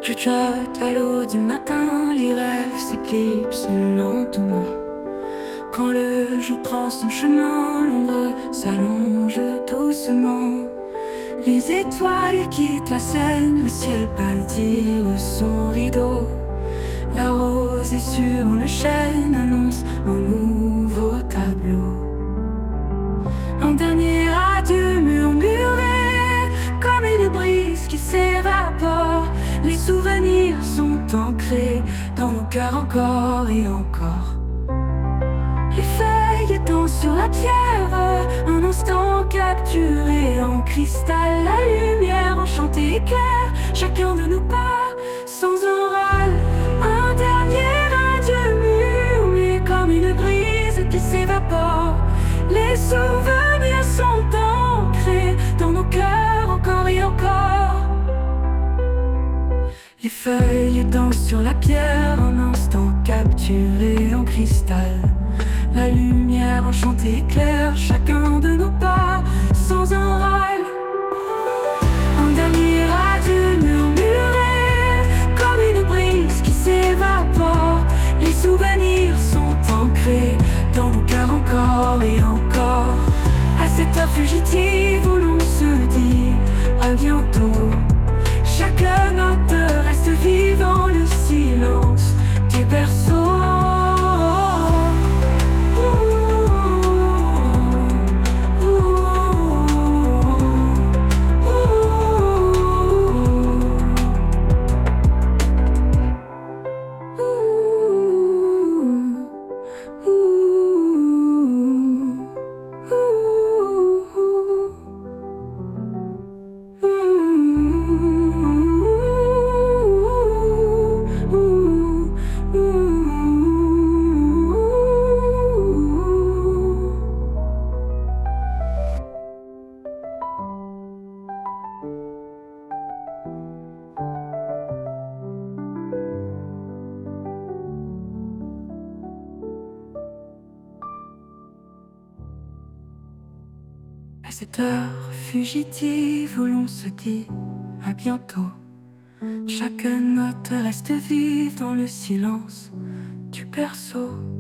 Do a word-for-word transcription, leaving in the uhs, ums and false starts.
chuchote à l'eau du matin, les rêves s'éclipsent lentement. Quand le jour prend son chemin, l'ombre s'allonge doucement. Les étoiles quittent la scène, le ciel pâlit son rideau. La rosée sur le chêne annonce un nouveau tableau. Un dernier adieu murmuré, comme une brise qui s'évapore. Les souvenirs sont ancrés dans nos cœurs encore et encore. Les feuilles dansent sur la pierre, un instant capturé en cristal. La lumière enchantée éclaire chacun de nos pas sans un râle. Un dernier adieu murmuré comme une brise qui s'évapore. Les souvenirs sont ancrés dans nos cœurs encore et encore. Les feuilles dansent sur la pierre, un instant capturé en cristal. La lumière enchantée éclaire chacun de nos pas sans un râle. Un dernier adieu murmuré comme une brise qui s'évapore. Les souvenirs sont ancrés dans nos cœurs encore et encore. À cette heure fugitive où l'on se dit à bientôt, chaque note reste vive dans le silence du berceau. À cette heure fugitive où l'on se dit à bientôt, chaque note reste vive dans le silence du berceau.